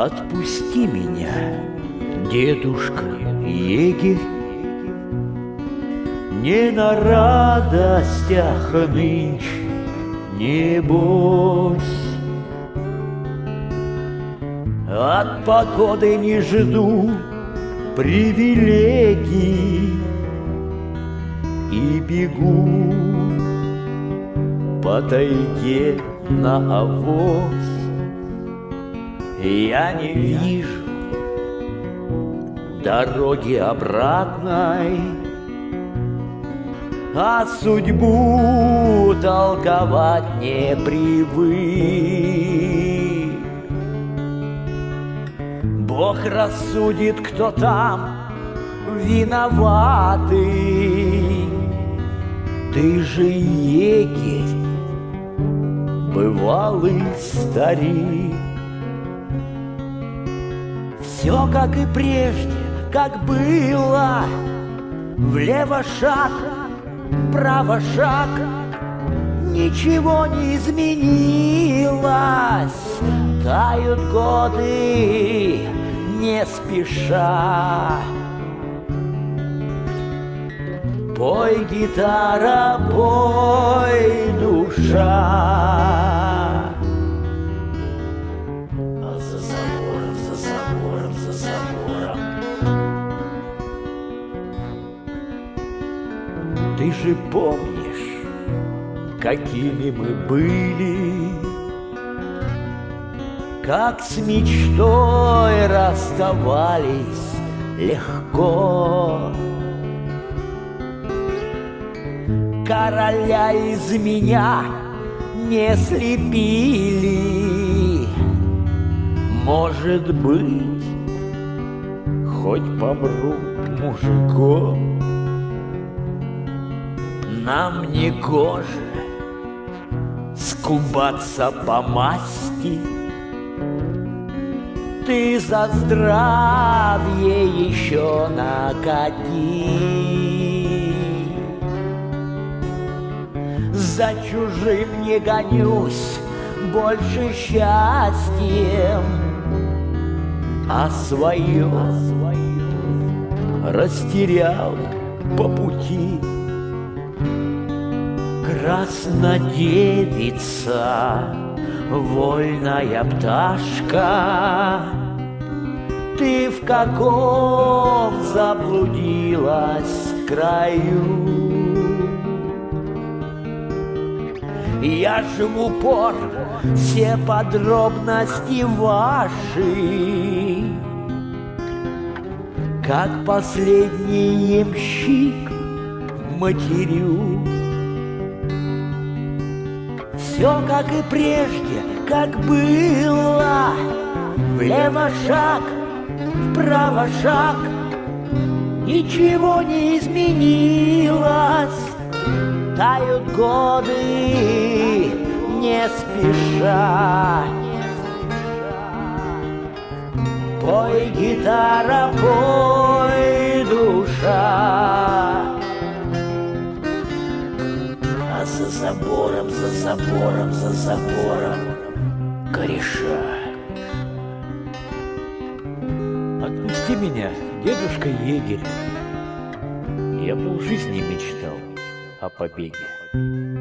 Отпусти меня, дедушка егерь, не на радостях нынче, небось. От погоды не жду привилегий и бегу по тайге на авось. Я не вижу дороги обратной, а судьбу толковать не привык. Бог рассудит, кто там виноватый. Ты же егерь, бывалый старик. Все как и прежде, как было. Влево шаг, вправо шаг, ничего не изменилось. Тают годы не спеша. Пой, гитара, пой, душа. А за забором, за забором, за забором. Ты же помнишь, какими мы были, как с мечтой расставались легко. Короля из меня не слепили. Может быть, хоть помру мужиком. Нам не гоже скубаться по масти. Ты за здравие еще накати. За чужим не гонюсь больше счастьем, а свое растерял по пути. Краснодевица, вольная пташка, ты в каком заблудилась краю? Я же в упор все подробности ваши, как последний ямщик матерю. Все как и прежде, как было. Влево шаг, вправо шаг, ничего не изменилось. Тают годы не спеша. Пой, гитара, пой, душа. А за забором, за забором, за забором кореша. Отпусти меня, дедушка егерь. Я полжизни мечтал о побеге.